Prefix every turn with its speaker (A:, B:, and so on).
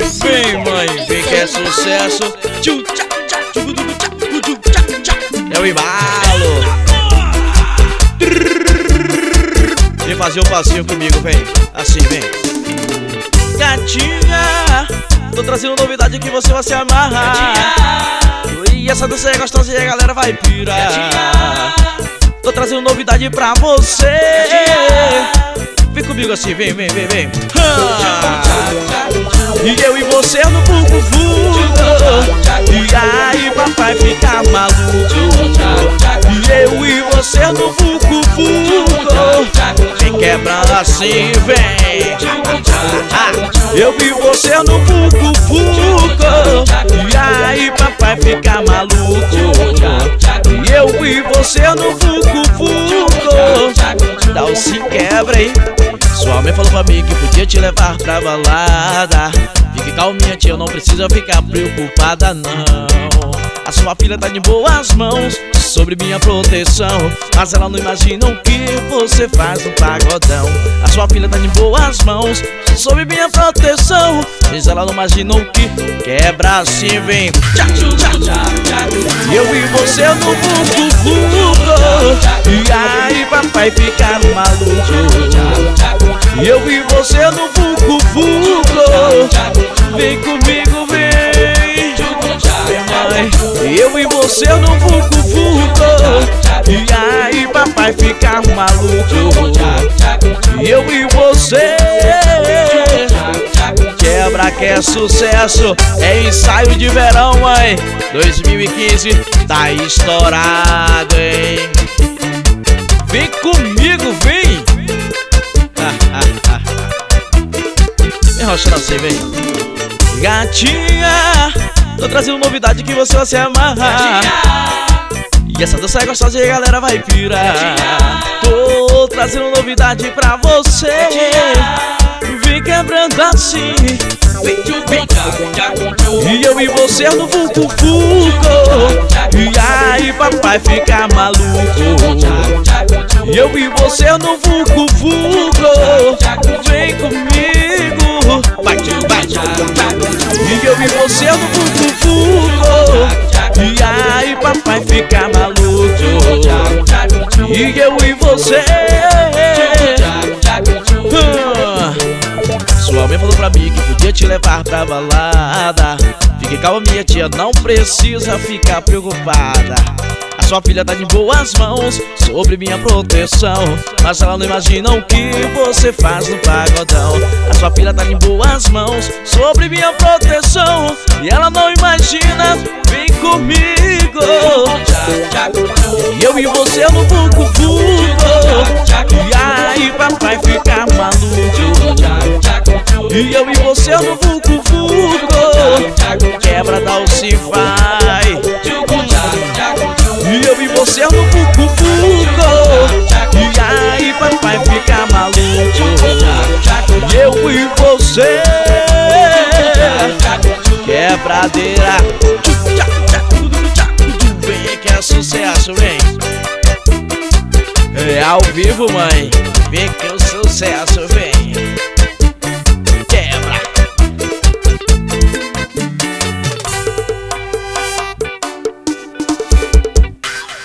A: Vem, mãe, vem que é sucesso. É o embalo. Vem fazer um passinho comigo, vem. Assim, vem. Gatinha, tô trazendo novidade que você vai se amarrar. E essa dança é gostosa e a galera vai pirar. Tô trazendo novidade pra você. Vem comigo assim, vem, vem, vem, vem. E eu e você no vucu-vucu. E aí papai fica maluco. E eu e você no vucu-vucu. Vem quebrando assim, vem. Eu e você no vucu-vucu. E aí papai fica maluco. E eu e você no vucu-vucu. Dá o se quebra, hein? Sua mãe falou pra mim que podia te levar pra balada. Fique calminha, tia, não precisa ficar preocupada, não. A sua filha tá em boas mãos, sobre minha proteção. Mas ela não imagina o que você faz no pagodão. A sua filha tá em boas mãos, sobre minha proteção. Mas ela não imagina o que quebra assim, vem. Eu e você no vucu-vucu. E aí papai fica maluco. Eu e você no vucu-vucu. Vem comigo, vem. Mãe, eu e você no vucu-vucu. E aí papai fica maluco. Eu e você. Quebra que é sucesso. É ensaio de verão, mãe. 2015 tá estourado, hein? Vem comigo, vem. Vem rochando assim, vem. Gatinha, tô trazendo novidade que você vai se amarrar. E essa dança é gostosa e a galera vai pirar. Tô trazendo novidade pra você. Vem quebrando assim. E eu e você no vucu-vucu. E aí papai fica maluco. E eu e você no vucu-vucu. Vem comigo. E eu e você no vucu-vucu. E aí papai fica maluco. E eu e você. Sua mãe falou pra mim que podia te levar pra balada. Fique calma, minha tia, não precisa ficar preocupada. A sua filha tá em boas mãos, sobre minha proteção. Mas ela não imagina o que você faz no pagodão. A sua filha tá em boas mãos, sobre minha proteção. E ela não imagina, vem comigo. E eu e você no vucu-vucu. E aí papai fica maluco. E eu e você no vucu-vucu. Quebra, dá o se vai. E eu e você no vucu-vucu. E aí papai fica maluco. E eu e você. Quebradeira. Vem que é sucesso, vem. É ao vivo, mãe. Vem que é o sucesso, vem.